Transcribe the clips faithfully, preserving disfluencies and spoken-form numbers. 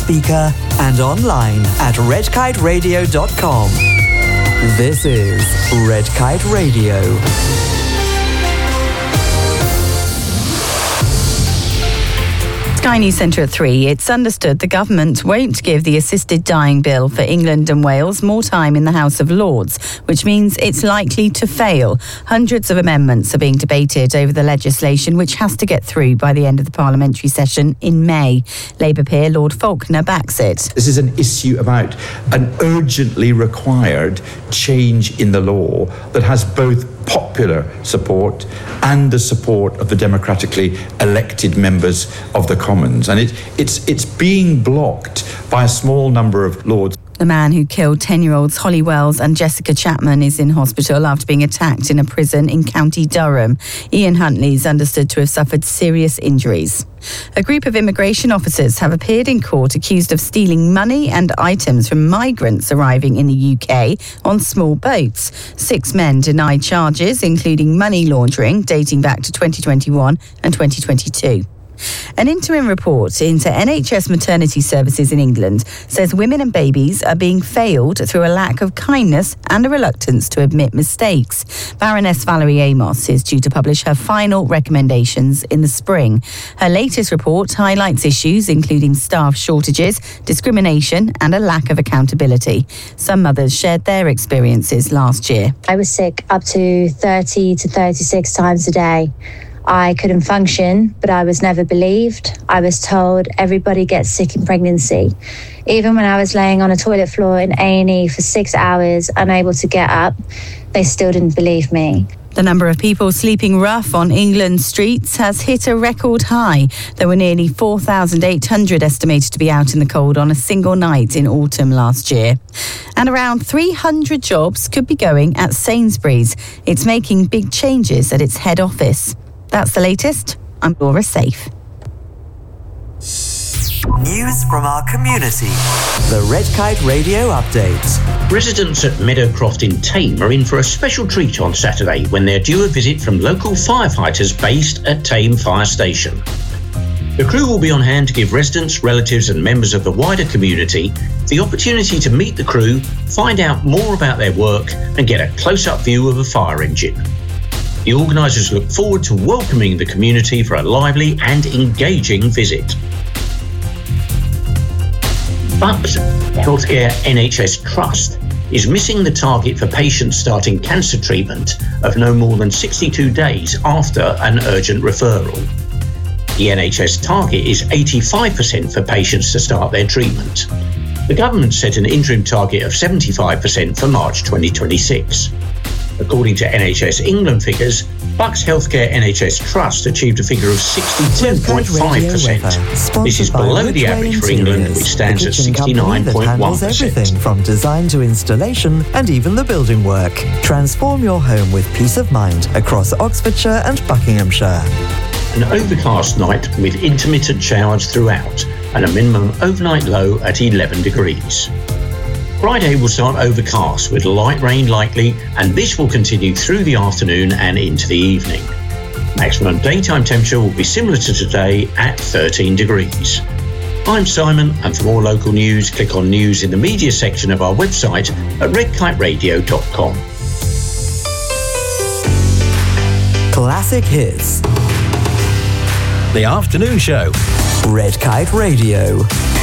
speaker and online at red kite radio dot com. This is Red Kite Radio. Sky News Centre at three. It's understood the government won't give the assisted dying bill for England and Wales more time in the House of Lords, which means it's likely to fail. Hundreds of amendments are being debated over the legislation, which has to get through by the end of the parliamentary session in May. Labour peer Lord Faulkner backs it. This is an issue about an urgently required change in the law that has both popular support and the support of the democratically elected members of the Commons. And it, it's, it's being blocked by a small number of Lords. The man who killed ten-year-olds Holly Wells and Jessica Chapman is in hospital after being attacked in a prison in County Durham. Ian Huntley is understood to have suffered serious injuries. A group of immigration officers have appeared in court accused of stealing money and items from migrants arriving in the U K on small boats. Six men denied charges, including money laundering, dating back to twenty twenty-one and twenty twenty-two. An interim report into N H S maternity services in England says women and babies are being failed through a lack of kindness and a reluctance to admit mistakes. Baroness Valerie Amos is due to publish her final recommendations in the spring. Her latest report highlights issues including staff shortages, discrimination and a lack of accountability. Some mothers shared their experiences last year. I was sick up to thirty to thirty-six times a day. I couldn't function, but I was never believed. I was told everybody gets sick in pregnancy. Even when I was laying on a toilet floor in A and E for six hours, unable to get up, they still didn't believe me. The number of people sleeping rough on England's streets has hit a record high. There were nearly four thousand eight hundred estimated to be out in the cold on a single night in autumn last year. And around three hundred jobs could be going at Sainsbury's. It's making big changes at its head office. That's the latest. I'm Laura Safe. News from our community. The Red Kite Radio Update. Residents at Meadowcroft in Thame are in for a special treat on Saturday when they're due a visit from local firefighters based at Thame Fire Station. The crew will be on hand to give residents, relatives and members of the wider community the opportunity to meet the crew, find out more about their work and get a close-up view of a fire engine. The organisers look forward to welcoming the community for a lively and engaging visit. Bucks Healthcare N H S Trust is missing the target for patients starting cancer treatment of no more than sixty-two days after an urgent referral. The N H S target is eighty-five percent for patients to start their treatment. The government set an interim target of seventy-five percent for March twenty twenty-six. According to N H S England figures, Bucks Healthcare N H S Trust achieved a figure of sixty-two point five percent. This is below the average for England, which stands at sixty-nine point one percent. Everything from design to installation and even the building work. Transform your home with peace of mind across Oxfordshire and Buckinghamshire. An overcast night with intermittent showers throughout and a minimum overnight low at eleven degrees. Friday will start overcast with light rain likely, and this will continue through the afternoon and into the evening. Maximum daytime temperature will be similar to today at thirteen degrees. I'm Simon, and for more local news, click on news in the media section of our website at red kite radio dot com. Classic hits. The afternoon show. Red Kite Radio.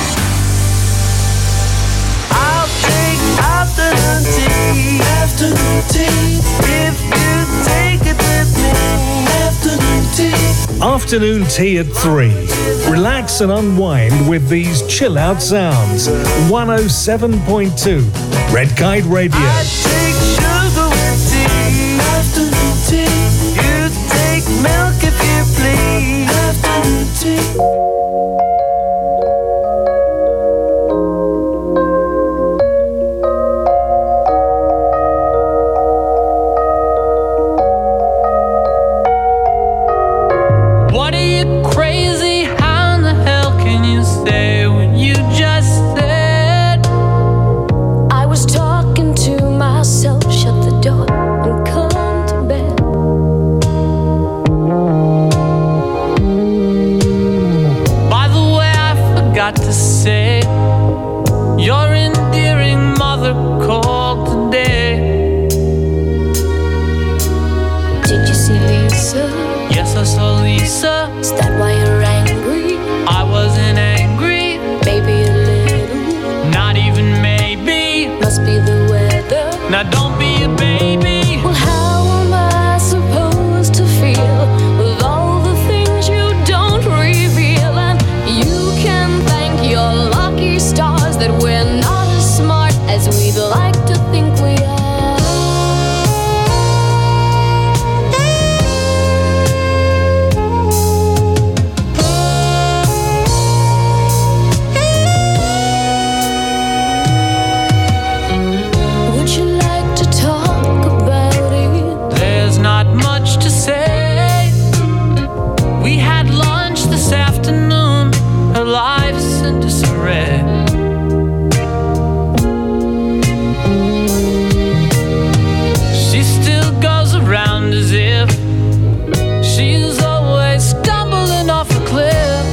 Afternoon tea, afternoon tea. If you take it with me, afternoon tea. Afternoon tea at three. Relax and unwind with these chill out sounds. one oh seven point two Red Kite Radio. I take sugar with tea, afternoon tea. You take milk if you please, afternoon tea. Your endearing mother called today. Did you see Lisa? Yes, I saw Lisa. Is that why you're angry? I wasn't angry. Maybe a little. Not even maybe. Must be the weather. Now don't be a baby. Well, how am I supposed to feel with all the things you don't reveal? And you can thank your lucky stars that we're not as smart as we'd like to think we are. Would you like to talk about it? There's not much to say. We had lunch this afternoon. Her life's in disarray. She still goes around as if she's always stumbling off a cliff.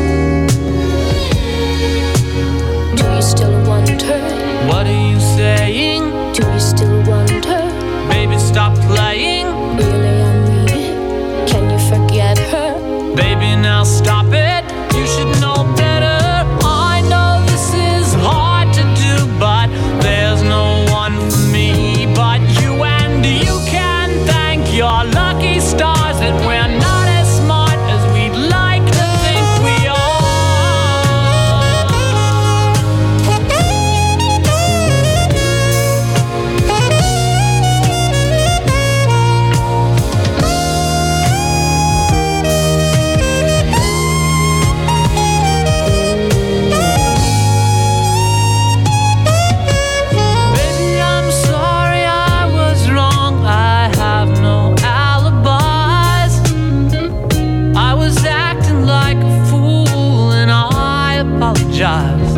Do you still wonder? What are you saying? Do you still wonder? Baby, stop playing. Really, I mean it. Can you forget her? Baby, now stop it. You should know better. I know this is hard to do, but there's no one for me but you. And you can thank your lucky stars that we're not as smart as we'd like to think we are. Baby, I'm sorry I was wrong. I have no alibis. I was acting like a fool and I apologize.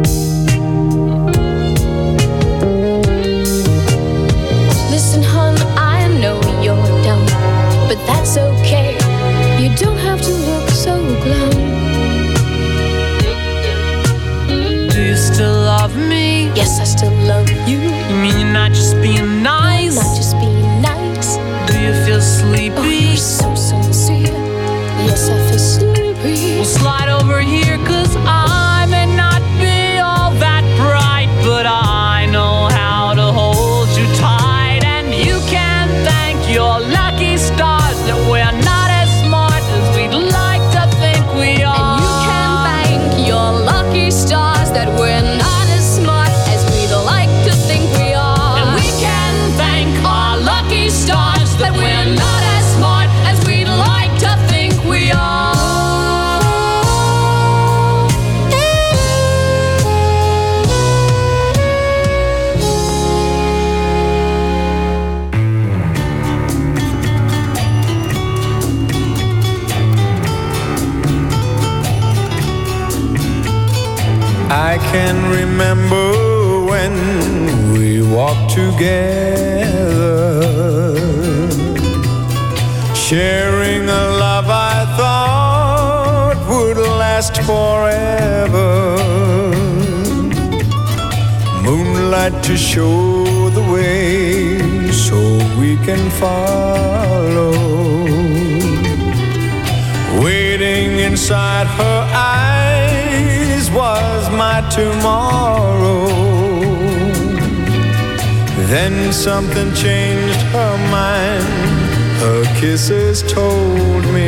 Listen, hon, I know you're dumb, but that's okay. You don't have to look so glum. Do you still love me? Yes, I still love you. You mean you're not just being nice? Not just being nice. Do you feel Oh, sleepy? you're so sincere. Yes, I feel sleepy. We'll slide over here, cause I may not be all that bright, but I know how to hold you tight. And you can thank your lucky stars that we're not as smart as we'd like to think we are. And you can thank your lucky stars that we're not as smart as we'd like to think we are. And we can thank our lucky stars that we're not as smart as we'd like to think we are. I can remember when we walked together, sharing a love I thought would last forever. Moonlight to show the way so we can follow. Waiting inside her eyes was my tomorrow. Then something changed her mind. Her kisses told me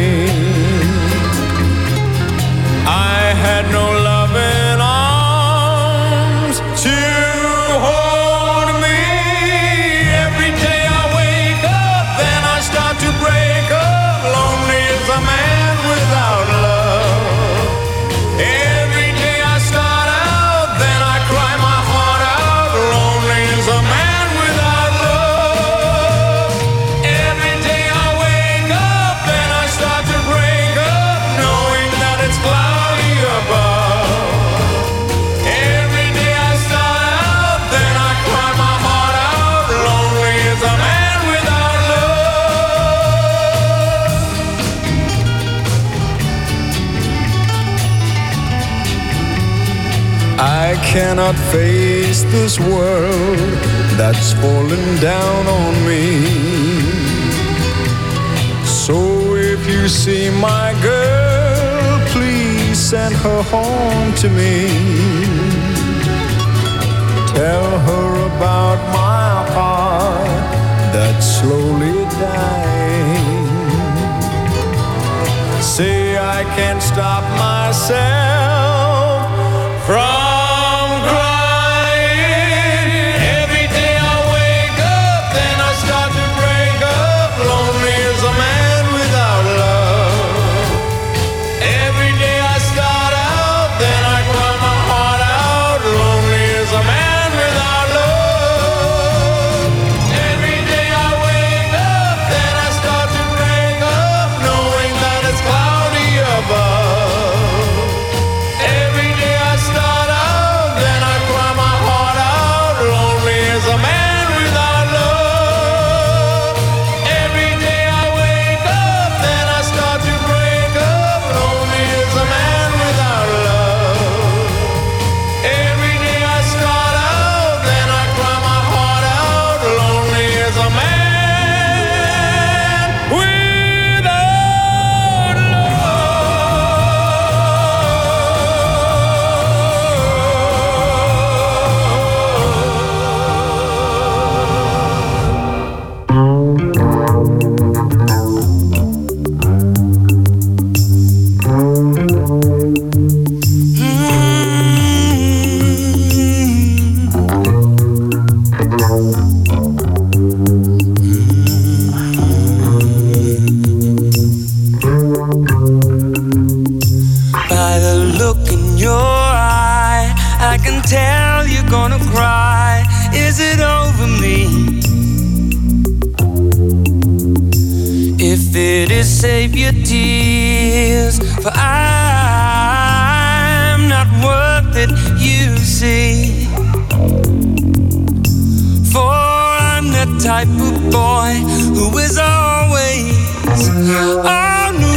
I had no loving arms to hold me. Every day I wake up, then I start to break up. Lonely as a man without love. Every day I start out, then I cry my heart out. Lonely as a man without love. Every day I wake up, then I start to I cannot face this world that's fallen down on me. So if you see my girl, please send her home to me. Tell her about my heart that's slowly dying. Say I can't stop myself from crying. Every day I wake up, then I start to break up. Lonely as a man without love. Every day I start out, then I cry my heart out. Lonely as a man without love. Every day I wake up, then I start to break up, knowing that it's cloudy above. Every day I start out, then I cry my heart out. Lonely as a man without love. Every day I wake up, then I start to break up. Lonely as a man without love. Every day I start out, then I cry my heart out. Lonely as a man without By the look in your eye, I can tell you're gonna cry. Is it over me? If it is, save your tears, for I'm not worth it, you see. For I'm the type of boy who is always on the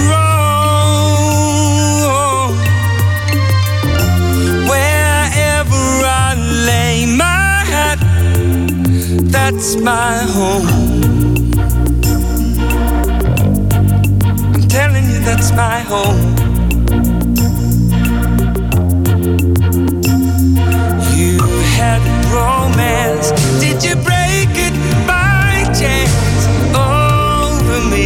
road. Wherever I lay my hat, that's my home. I'm telling you, that's my home. You had romance, did you break it by chance over me?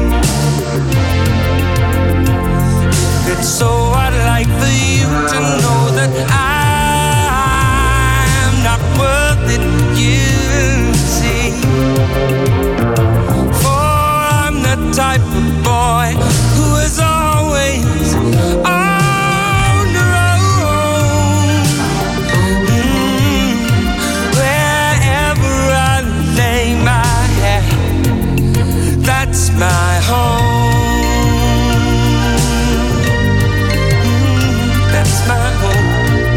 If it's so, I'd like for you to know that I'm not worth it, you see. For I'm the type of boy who is always on the road. Mm, wherever I lay my head, that's my home. Mm, that's my home.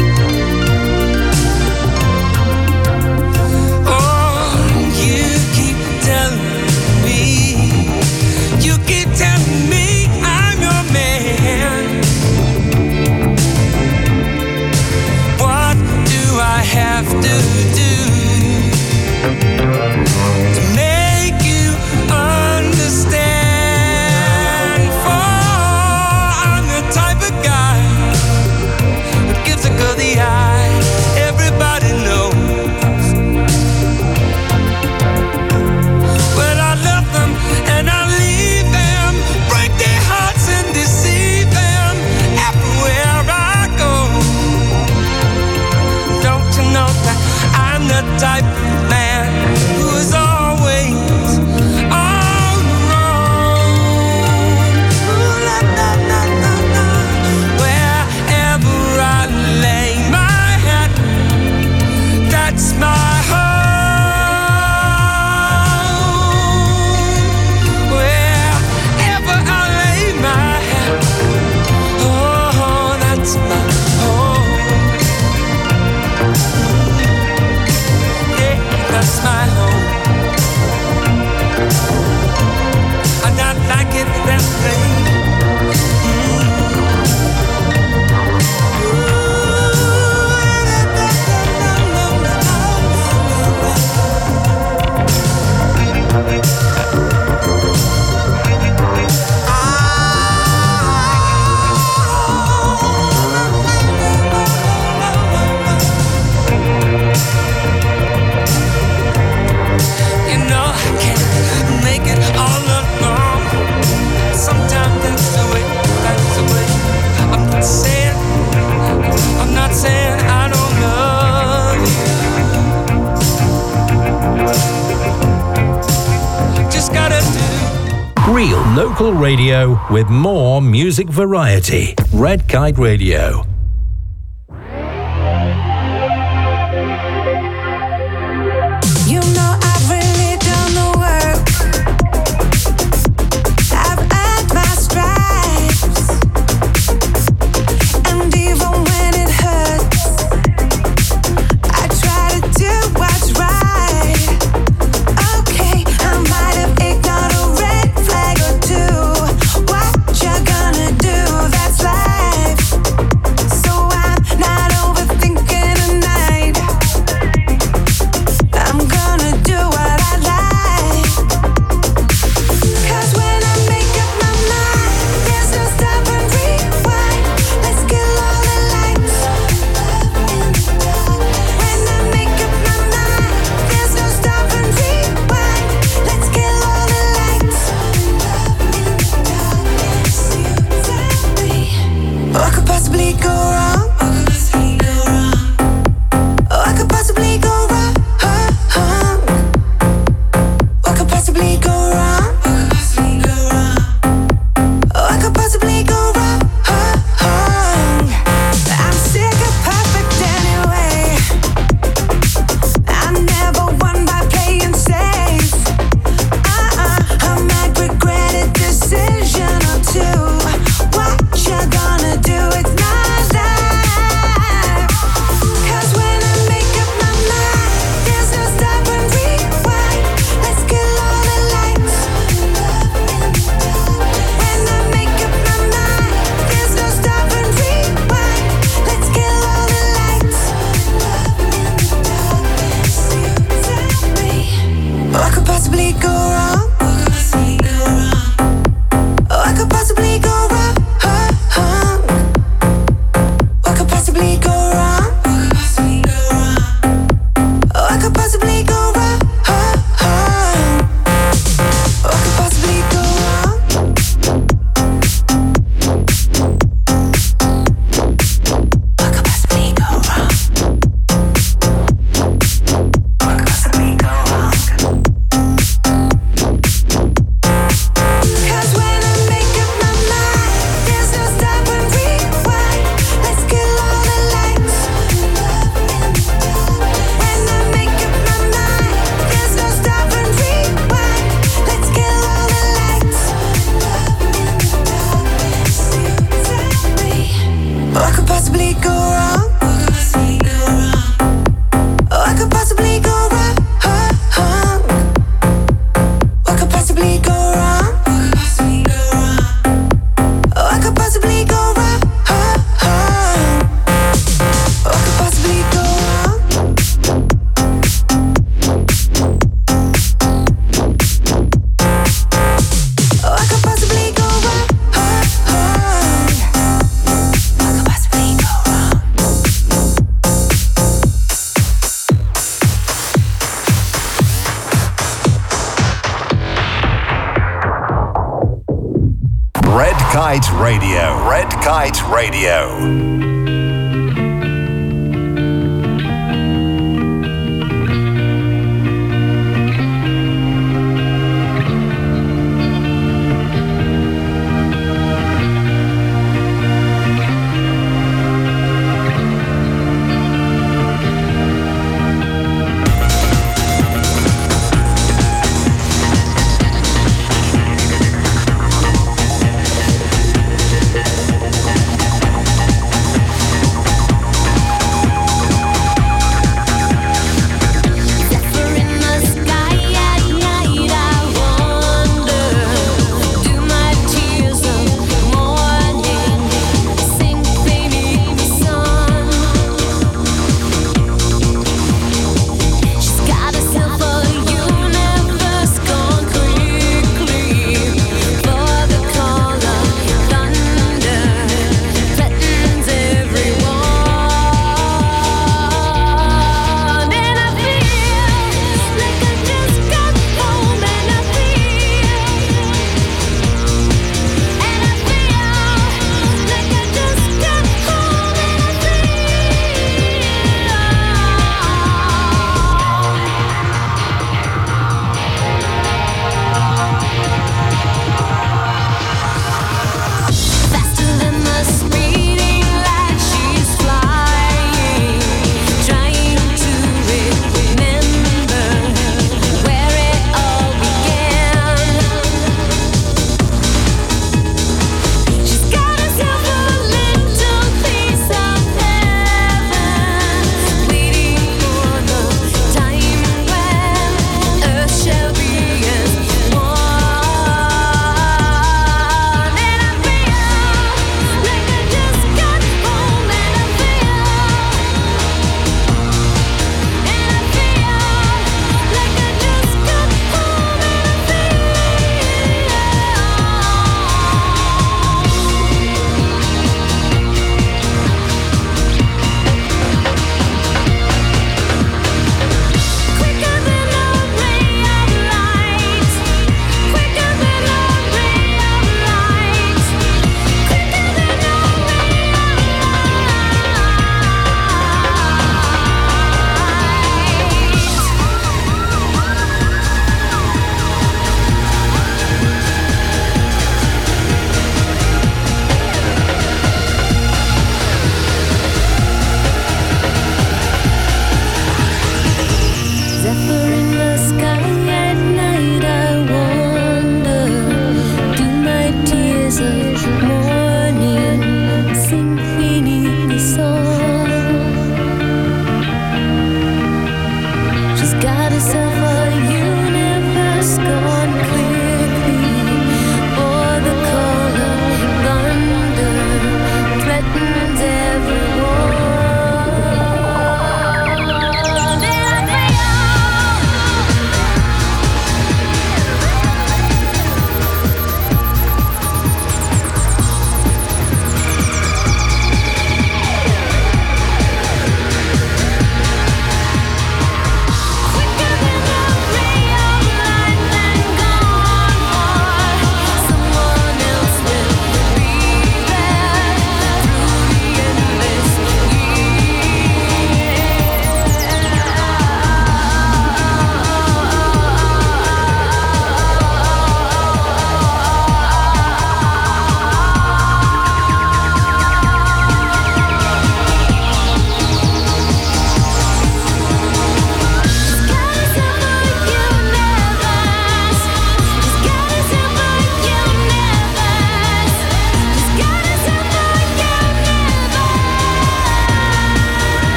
Oh, you keep telling me, you keep telling me I'm your man. What do I have to do to make you understand? For I'm the type of guy who gives a girl the eye. Everybody knows. Well, I love them and I leave them, break their hearts and deceive them everywhere I go. Don't you know that I'm the type of man who is always on the road? Ooh, la, la, la, la, la. Wherever I lay my hat, that's my home. Wherever I lay my hat, oh, that's my home. Yeah, Local radio with more music variety. Red Kite Radio. You know I've really done the work. I've earned my stripes, and even when it hurts, I try to do what's right. Okay, I might have ignored a red flag or two. What you gonna do? That's life. So I'm not overthinking tonight. I'm gonna do what I like. 'Cause when I make up my mind, there's no stop and rewind. Let's kill all the lights. When I make up my mind, there's no stop and rewind. Let's kill all the lights. What could possibly go wrong? What could possibly go wrong? What could possibly go wrong? What could possibly go wrong? I'm sick of perfect anyway. I never won by playing safe. Uh-uh, I might regret a decision or two. What you gonna do? It's my life. 'Cause when I make up my mind, there's no stop and rewind. Let's kill all the lights. When I make up my mind, there's no stop and rewind. Let's kill all the lights. What could possibly go wrong? What could possibly go wrong? What could possibly go wrong? What could possibly go wrong? What could possibly go wrong? What could possibly go wrong? What could possibly go wrong? 'Cause when I make up my mind, there's no stop and rewind. Let's kill all the lights. When I make up my mind, there's no stop and rewind. Let's kill all the lights. What could possibly go wrong? What could possibly go wrong? What could possibly go wrong? What could possibly go wrong? What could possibly go wrong? What could possibly go wrong? What could possibly go wrong? Red Kite Radio. Red Kite Radio.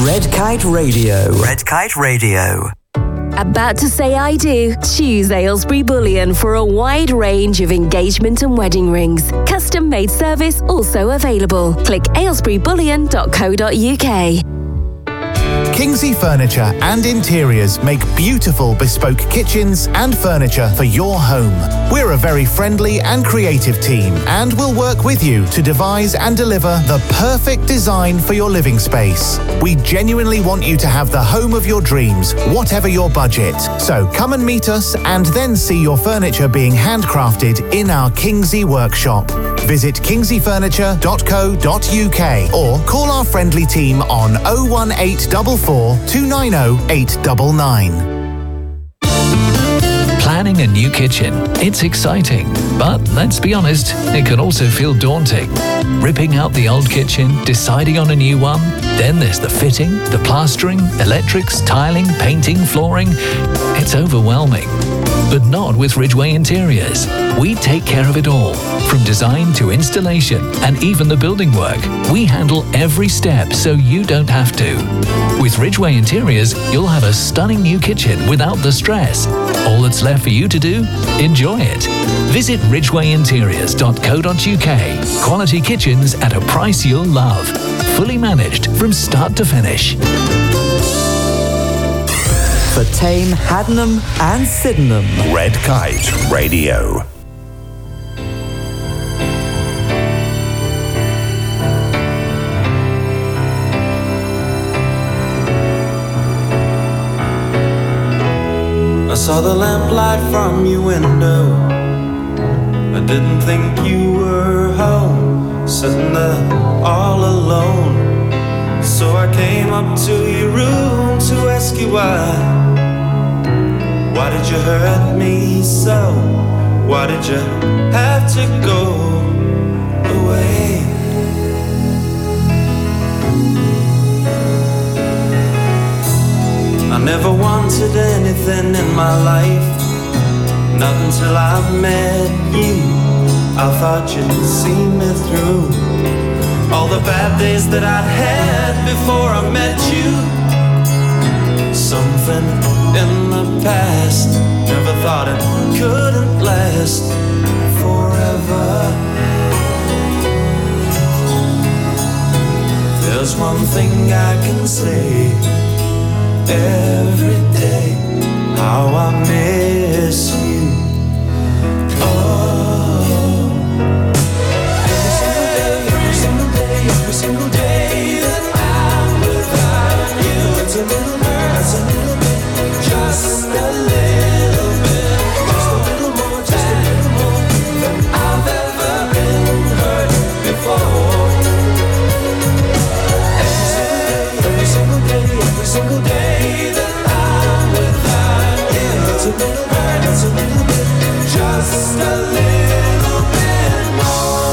Red Kite Radio. Red Kite Radio. About to say I do? Choose Aylesbury Bullion for a wide range of engagement and wedding rings. Custom made service also available. Click aylesbury bullion dot co dot uk. Kingsley Furniture and Interiors make beautiful bespoke kitchens and furniture for your home. We're a very friendly and creative team and will work with you to devise and deliver the perfect design for your living space. We genuinely want you to have the home of your dreams, whatever your budget. So come and meet us and then see your furniture being handcrafted in our Kingsley workshop. Visit kingsley furniture dot co dot uk or call our friendly team on oh one eight four four, two nine oh, eight nine nine. Planning a new kitchen. It's exciting, but let's be honest, it can also feel daunting. Ripping out the old kitchen, deciding on a new one, then there's the fitting, the plastering, electrics, tiling, painting, flooring. It's overwhelming. But not with Ridgeway Interiors. We take care of it all, from design to installation and even the building work. We handle every step so you don't have to. With Ridgeway Interiors, you'll have a stunning new kitchen without the stress. All that's left for you to do? Enjoy it. Visit ridgeway interiors dot co dot uk. Quality kitchens at a price you'll love. Fully managed from start to finish. For Tame, Haddenham and Sydenham. Red Kite Radio. I saw the lamplight from your window. I didn't think you were home, sitting there all alone. So I came up to your room to ask you why. Why did you hurt me so? Why did you have to go away? I never wanted anything in my life, not until I met you. I thought you'd see me through all the bad days that I had before I met you. Something in the past, never thought it couldn't last forever. There's one thing I can say every day, how I miss you. Oh, every single day, every single day that I'm without you, it's a little bit, it's a little bit, just a little bit, just a little more, just a little more than I've ever been hurt before. Every single day, every single day that I'm without you, it's a little bit, it's a little bit, just a little bit more.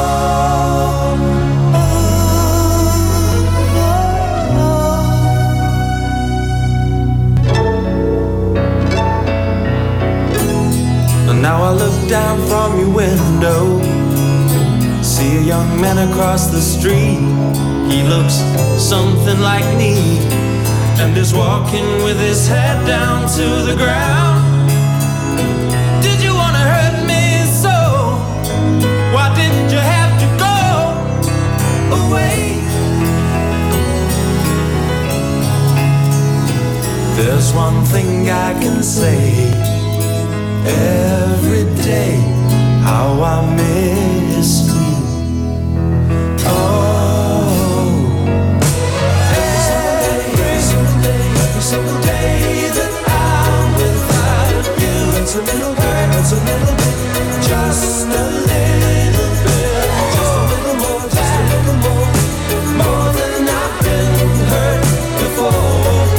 And now I look down from your window, see a young man across the street. He looks something like me, and is walking with his head down to the ground. Did you wanna hurt me so? Why didn't you have to go away? There's one thing I can say every day, how I miss you. Oh, every single day, every single day that I'm without you, it's a little bit, it's a little bit, just a little bit, just a little more, just a little more, more than I've been hurt before.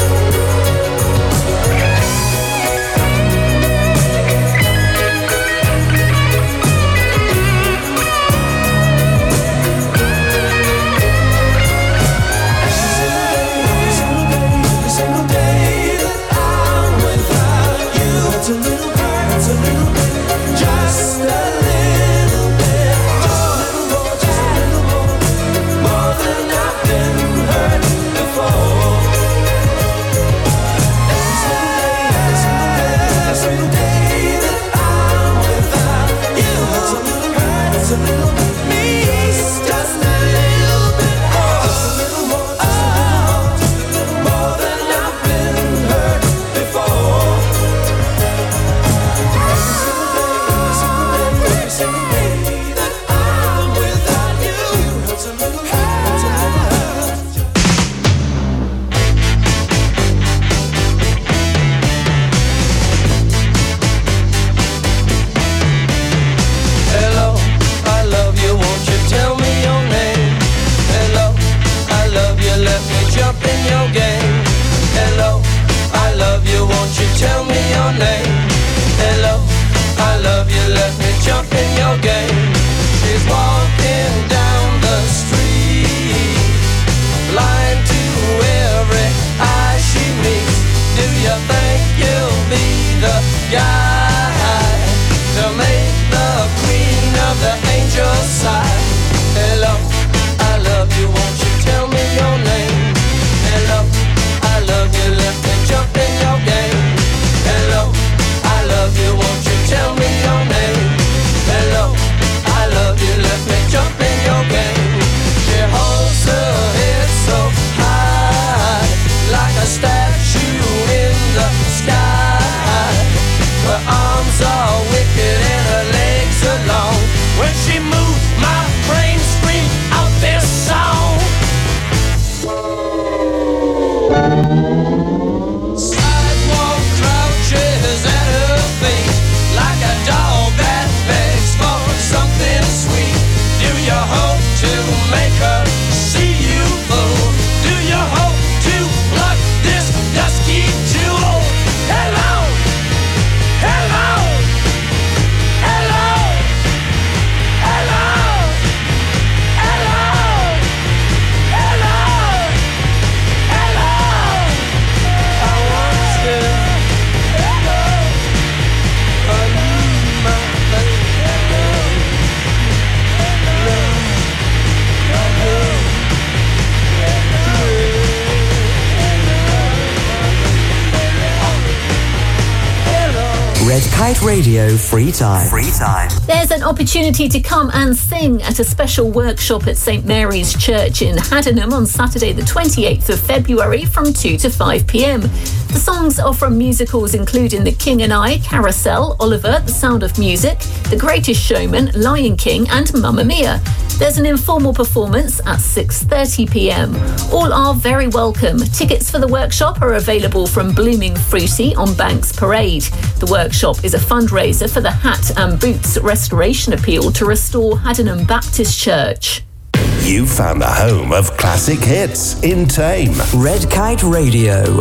Kite Radio Free Time. Free Time. There's an opportunity to come and sing at a special workshop at St Mary's Church in Haddenham on Saturday the twenty-eighth of February from two to five p.m. The songs are from musicals including The King and I, Carousel, Oliver, The Sound of Music, The Greatest Showman, Lion King and Mamma Mia. There's an informal performance at six thirty p.m. All are very welcome. Tickets for the workshop are available from Blooming Fruity on Banks Parade. The workshop is a fundraiser for the Hat and Boots Restoration Appeal to restore Haddenham Baptist Church. You found the home of classic hits in Tame. Red Kite Radio.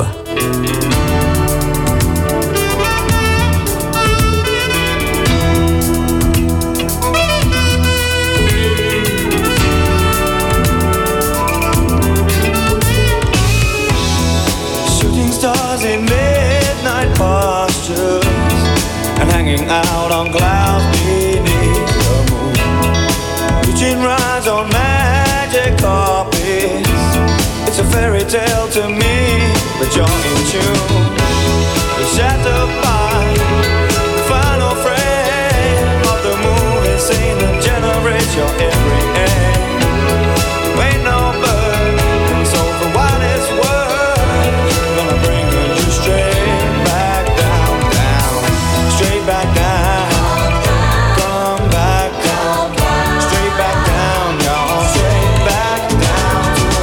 In midnight postures and hanging out on clouds beneath the moon, reaching rides on magic carpets. It's a fairy tale to me, but you're in tune. You're shattered by the final frame of the movie scene that generates your every aim. Ain't no bird, and so for what it's worth, gonna bring straight back down, down, straight back down, come back down, straight back down, y'all, straight back down to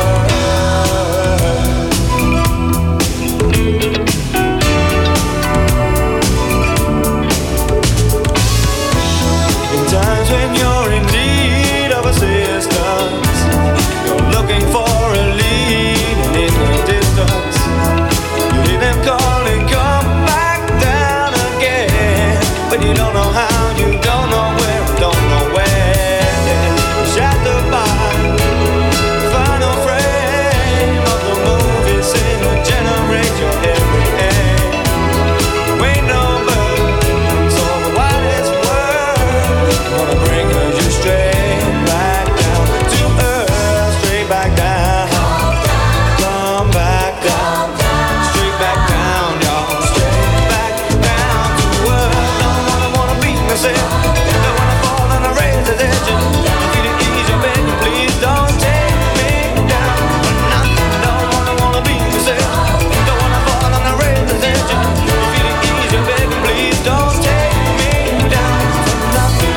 earth. In times when you're in need of assistance, you're looking for a lead and in the distance, them calling, come back down again. But you don't know how, you don't know where, don't know when. Shattered by the final frame of the movie scene that generates your every aim. Ain't no bird, so for what it's worth, gonna bring you straight back down to earth, straight back down, come back down. Back down, y'all, straight back down to earth. Don't wanna, wanna beat myself, don't wanna fall on a razor's edge. Feel it easy, baby, please don't take me down. Don't wanna, wanna beat myself, don't wanna fall on a razor's edge. Feel it easy, baby, please don't take me down for nothing.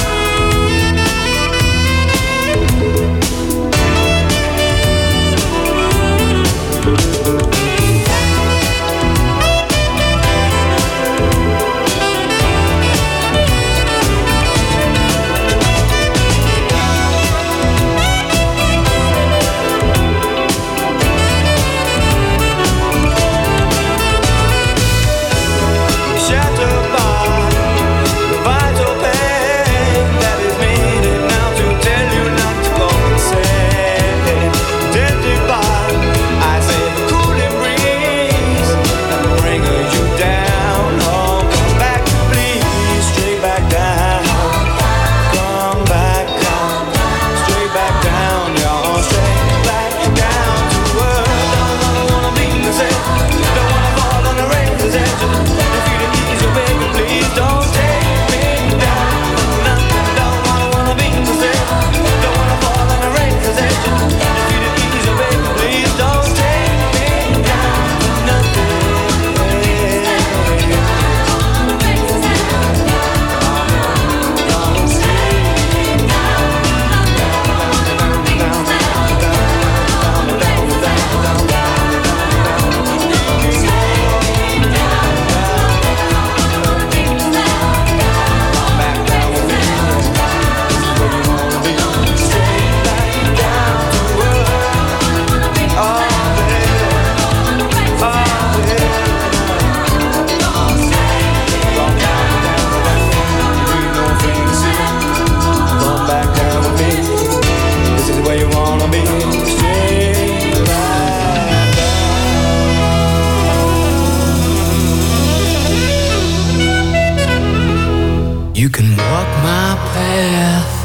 You can walk my path,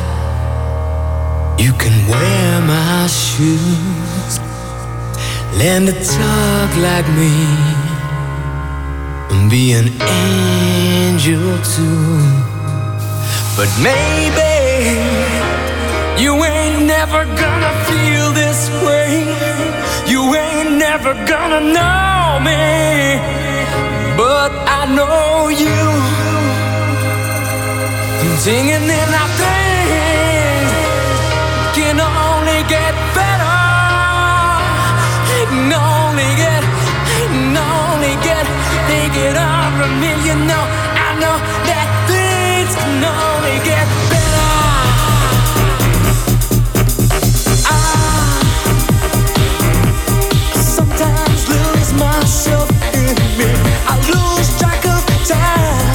you can wear my shoes, learn to talk like me, and be an angel too. But maybe you ain't never gonna feel this way. You ain't never gonna know me, but I know you. Singing in our things can only get better. It can only get, it can only get, take it all from me. You know, I know that things can only get better. I sometimes lose myself in me. I lose track of time.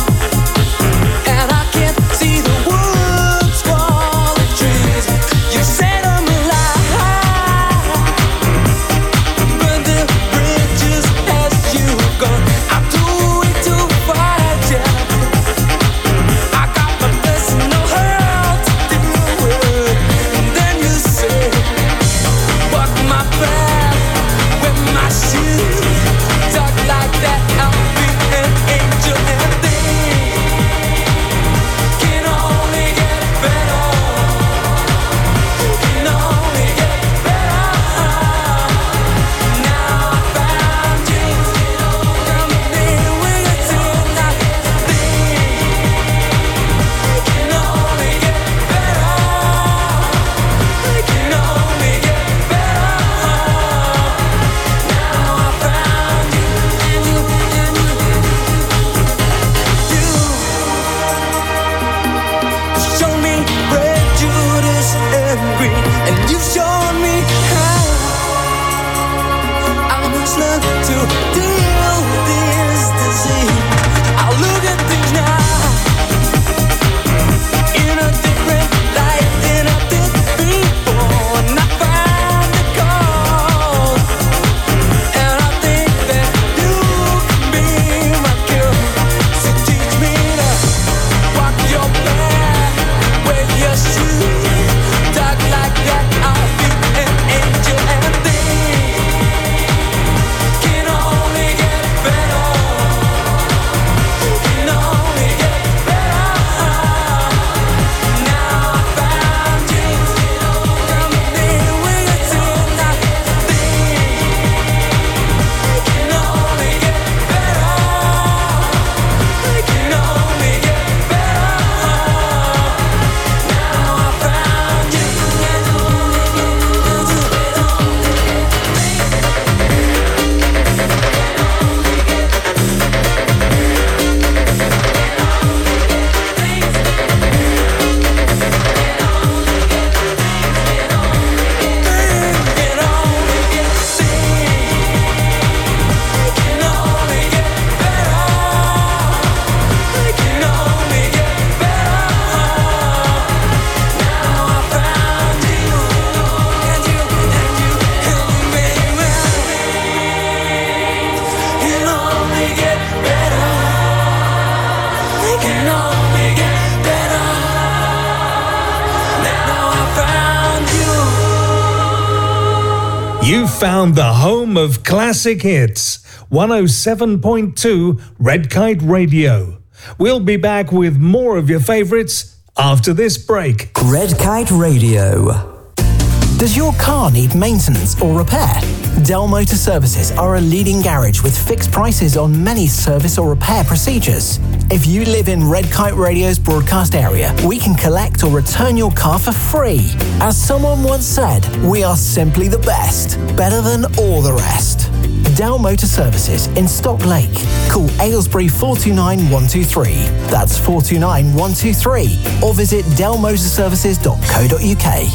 Found the home of classic hits, one oh seven point two Red Kite Radio. We'll be back with more of your favourites after this break. Red Kite Radio. Does your car need maintenance or repair? Dell Motor Services are a leading garage with fixed prices on many service or repair procedures. If you live in Red Kite Radio's broadcast area, we can collect or return your car for free. As someone once said, we are simply the best, better than all the rest. Dell Motor Services in Stock Lake. Call Aylesbury four two nine one two three. That's four two nine one two three. Or visit dell motor services dot co dot uk.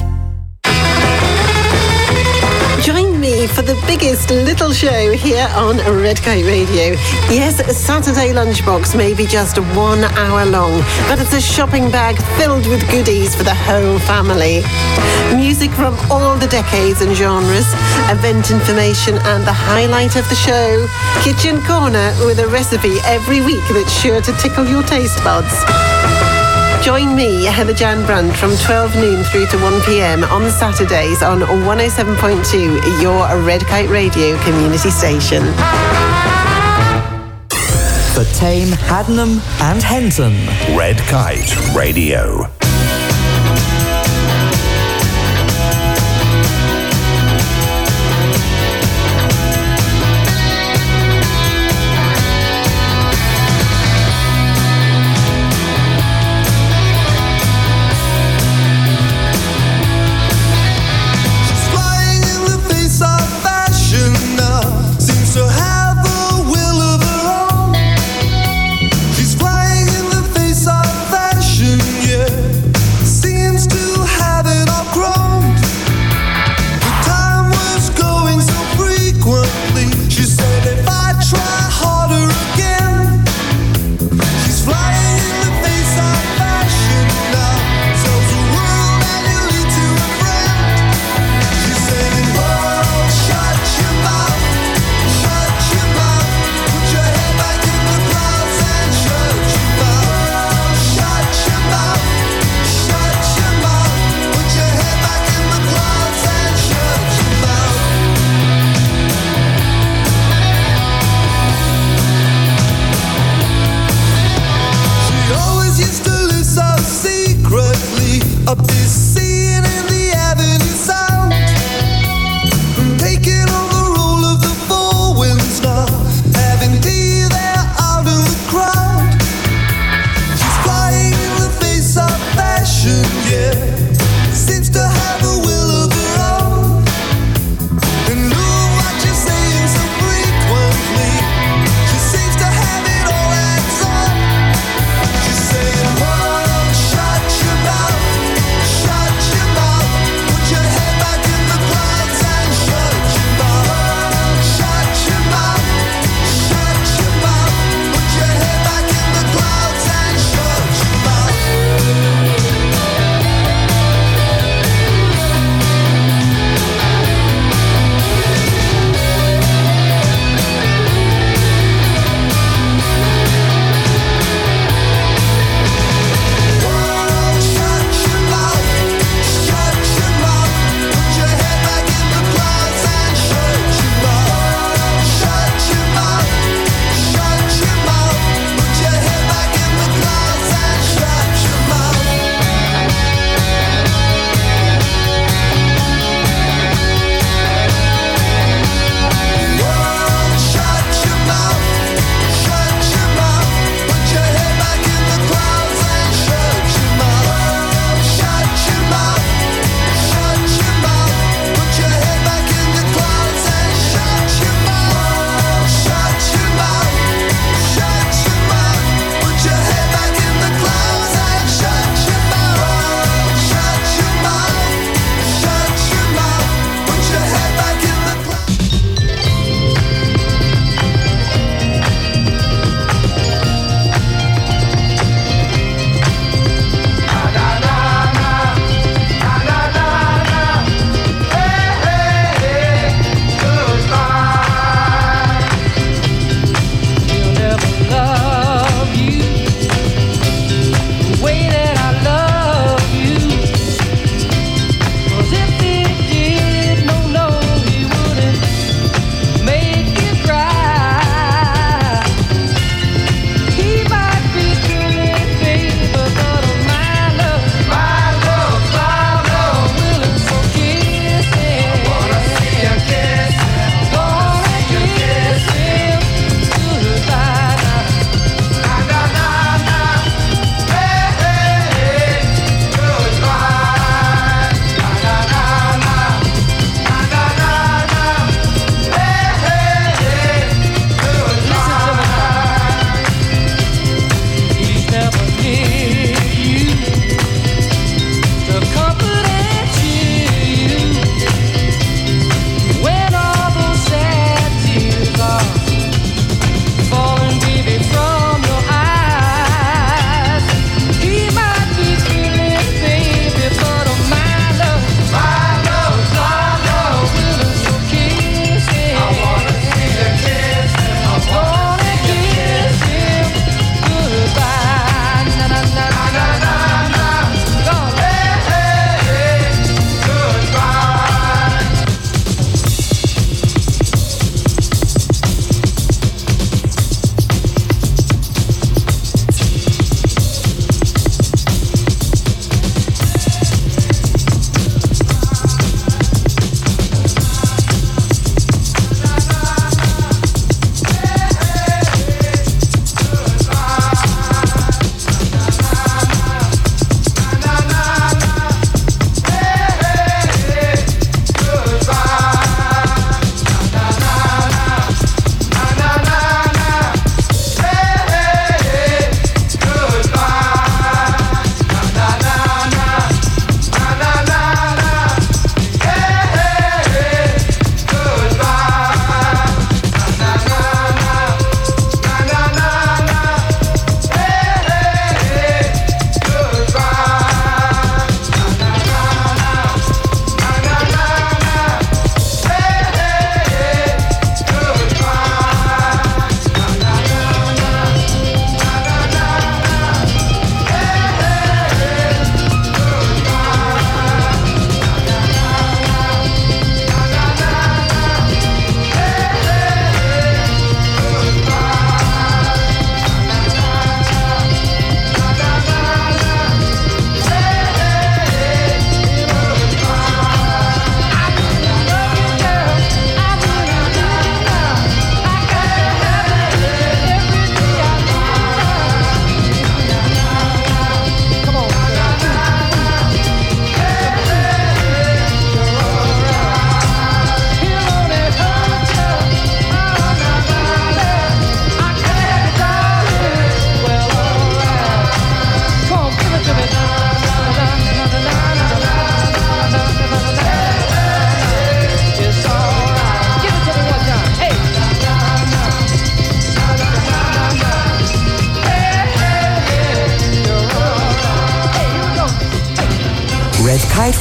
Join me for the biggest little show here on Red Kite Radio. Yes, a Saturday lunchbox may be just one hour long, but it's a shopping bag filled with goodies for the whole family. Music from all the decades and genres, event information and the highlight of the show. Kitchen Corner with a recipe every week that's sure to tickle your taste buds. Join me, Heather Jan Brandt, from twelve noon through to one p.m. on Saturdays on one oh seven point two, your Red Kite Radio community station. for Tame, Haddenham and Henton. Red Kite Radio. Yeah.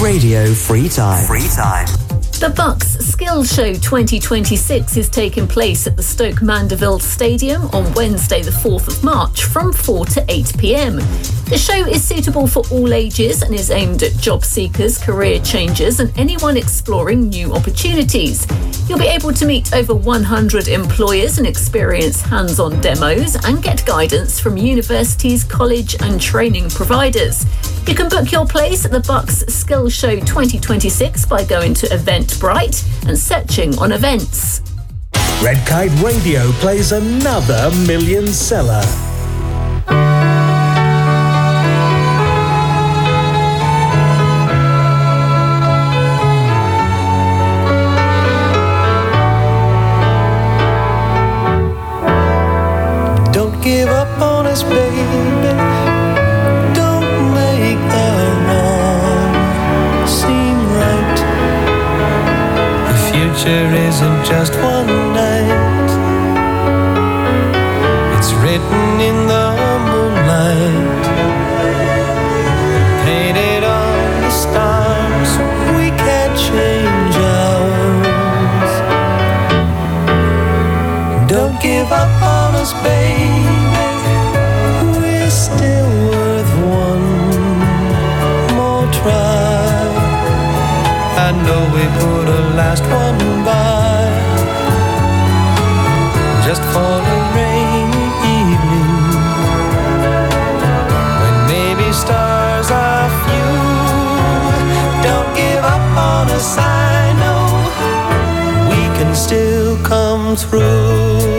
Radio Free Time. Free Time. The Bucks Skills Show twenty twenty-six is taking place at the Stoke Mandeville Stadium on Wednesday the fourth of March from four to eight p.m. The show is suitable for all ages and is aimed at job seekers, career changers and anyone exploring new opportunities. You'll be able to meet over one hundred employers and experience hands-on demos and get guidance from universities, college and training providers. You can book your place at the Bucks Skills Show twenty twenty-six by going to Eventbrite and searching on events. Red Kite Radio plays another million seller. Don't give up on us, baby. Don't make the wrong seem right. The future isn't just one night. It's written in the moonlight, painted on the stars. We can't change ours. Don't give up on us, baby. We're still worth one more try. I know we put a last one by, just for a rainy evening, when maybe stars are few. Don't give up on us, I know we can still come through.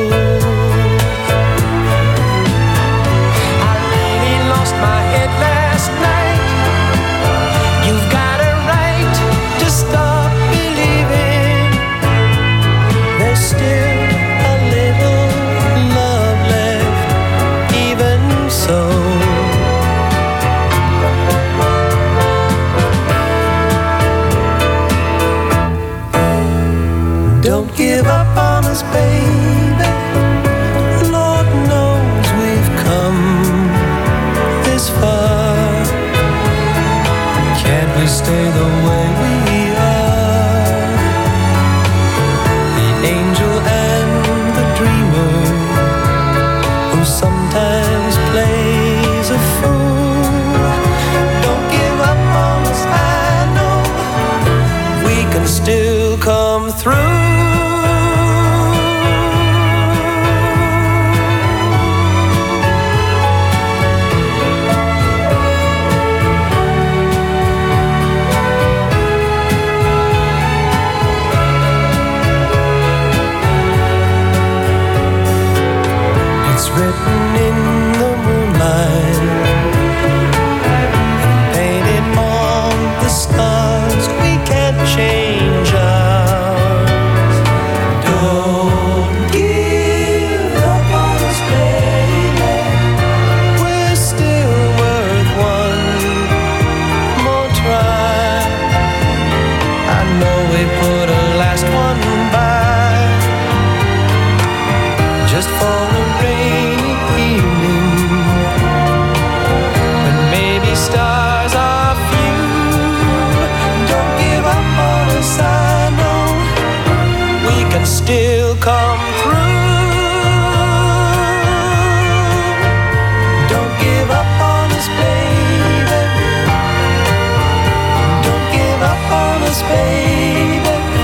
Don't give up on us, baby. Lord knows we've come this far. Can't we stay the way we are? The angel and the dreamer, who sometimes plays a fool. Don't give up on us, I know we can still come through. Written in the moonlight, painted on the stars. We can't change ours. Don't give up on us, baby. We're still worth one more try. I know we put a last one by, just for a rain. Stars are few. Don't give up on us, I know we can still come through. Don't give up on us, baby. Don't give up on us, baby.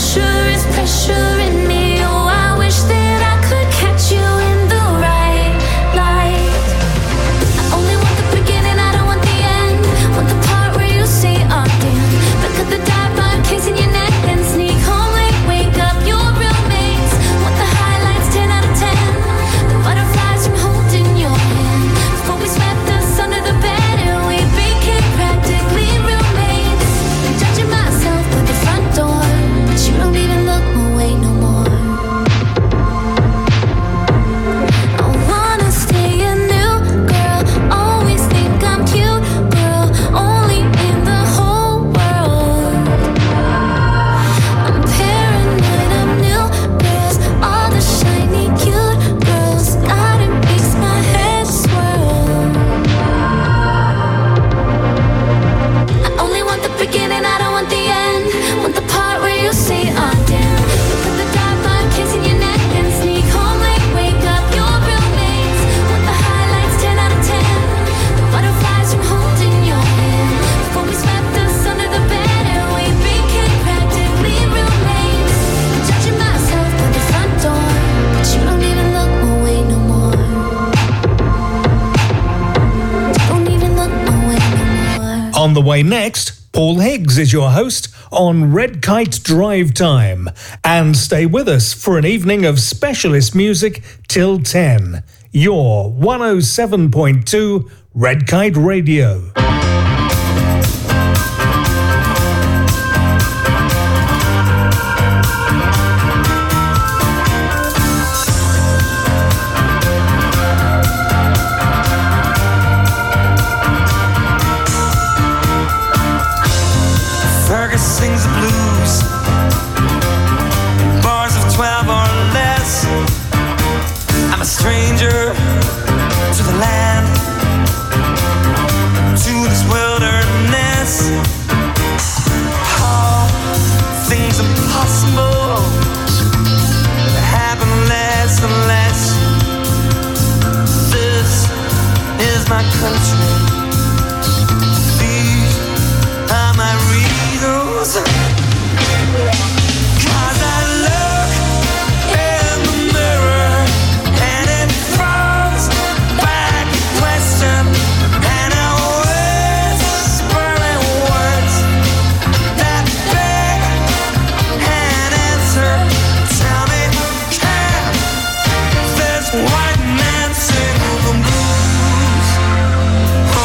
pressure is pressure in me. Oh, I wish that I could catch you in the right light. I only want the beginning, I don't want the end. Want the part where you say, oh damn. But cut the dive bar casing your neck, then sneak home late, wake up your roommates. Want the highlights, ten out of ten. The butterflies from holding your hand. Before we swept us under the bed and we became practically roommates. Judging myself with the front door, but you don't even look my way no more. I wanna stay a new girl, always think I'm cute, girl, only in the whole world. I'm paranoid of new girls, all the shiny cute girls. God, it makes my head swirl. I only want the beginning, I don't want the end. Want the part where you say, oh damn. You put the dive bar casing your neck, then sneak home late, wake up your roommates. Want the highlights, ten out of ten. The butterflies from holding your hand. Before we swept us under the bed and we became practically roommates. Judging myself by the front door, but you don't even look my way no more. Don't even look my way no more. On the way next, Paul Higgs is your host on Red Kite Drive Time. And stay with us for an evening of specialist music till ten. Your one oh seven point two Red Kite Radio. Fergus sings the blues, bars of twelve or less. I'm a stranger to the land, to this wilderness. All things impossible happen less and less. This is my country. These are my reasons. 'Cause I look in the mirror and it throws back a question, and I whisper in words that beg an answer. Tell me, can this white man sing the blues? Oh,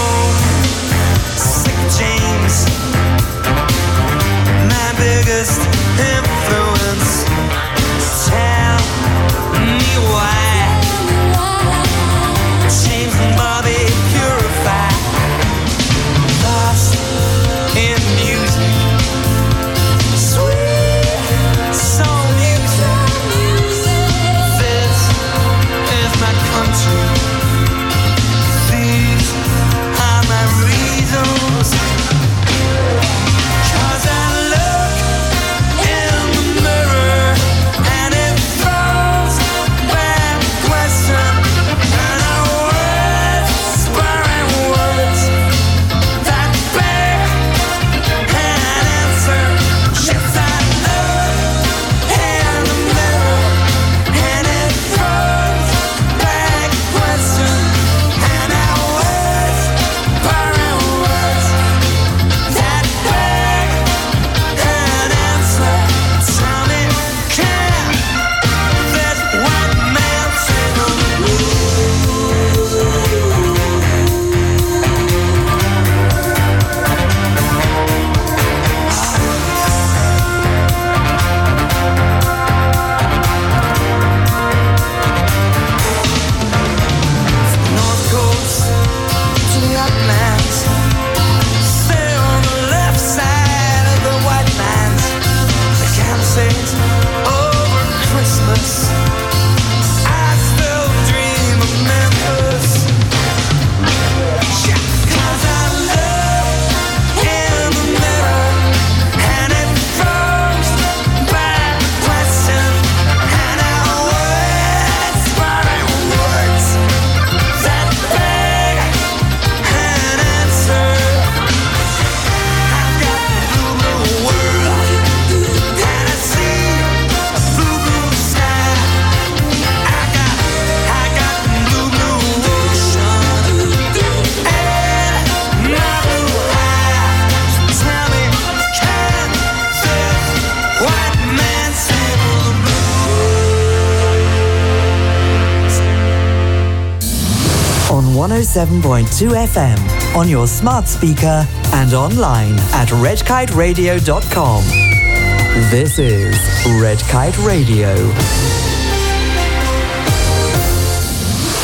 oh seven point two F M on your smart speaker and online at red kite radio dot com. This is Red Kite Radio.